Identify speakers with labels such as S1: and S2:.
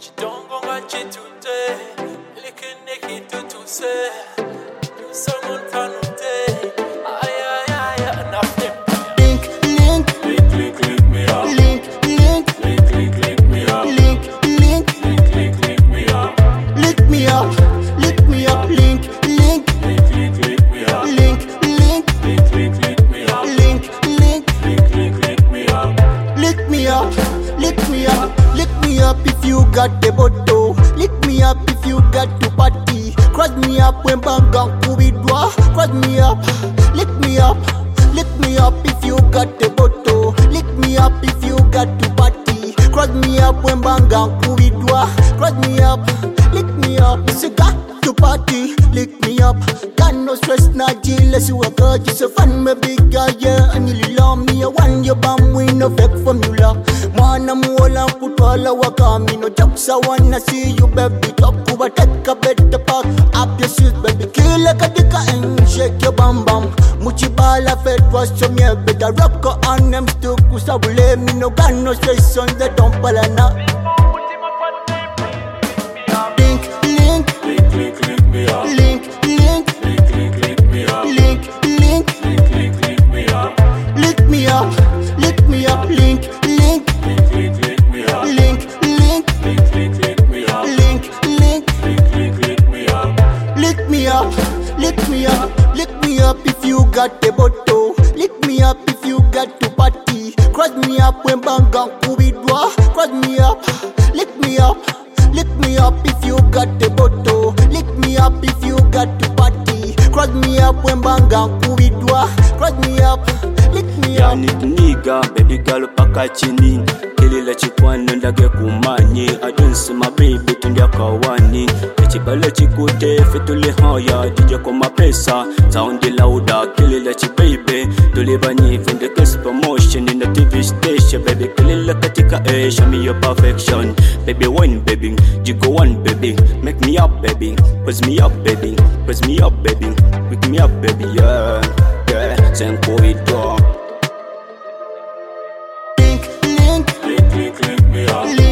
S1: Chidongo ngachitute, likineki tutuse, someone tanute, ay, nothing.
S2: Link me up. Link me up.
S1: Lick me up.
S2: Lick me up. Lick me up. Link me up. Link me up. Lick me up. Lick me up. Lick me up if you got the bottle. Lick me up if you got to party. Cross me up when banga kubidwa. Cross me up. Lick me up. Lick me up if you got the bottle. Lick me up if you got to party. Cross me up when banga kubidwa. Cross me up. Lick me up. If you got to party, lick me up. Got no stress, not jealous. You a girl, just a fun, my big guy, yeah. And you love me, I want your bum with no fake formula. Man, I'm all up, put all our wakami. No jokes, I wanna see you, baby. Talk over, take a better park. Up your shoes, baby. Kill like a dicker and shake your bum bum. Muchibala fed was some yeah, better rock on them still. Cause I will let me no got no stress on the dump, palana.
S1: Lick me up.
S2: Link me up.
S1: Lick me up.
S2: Lick me up. Lick me up. Link
S1: Lick me up.
S2: Link
S1: Lick me up.
S2: Lick
S1: me up.
S2: Lick me up. Lick me up. Lick me up if you got the bottle. Lick me up if you got to party. Cross me up when banga kubidwa. Cross me up. Lick me up. Lick me up if you got the bottle. Lick me up if you got to party. Cross me up when banga kubidwa. Cross me up. Lick me up.
S3: Yani niga baby girl paka chini kilile chikwana ndage kumanye adunsi my baby tundia kawani echibale chikute fituli haya DJ kwa mapesa sound louder kilile chi baby tulibani from the case promotion in the TV station baby kilile katika show me your perfection baby one baby jigo one baby make me up baby press me up baby press me up baby wake me up baby yeah senko idwa
S2: Link
S1: Lick me up.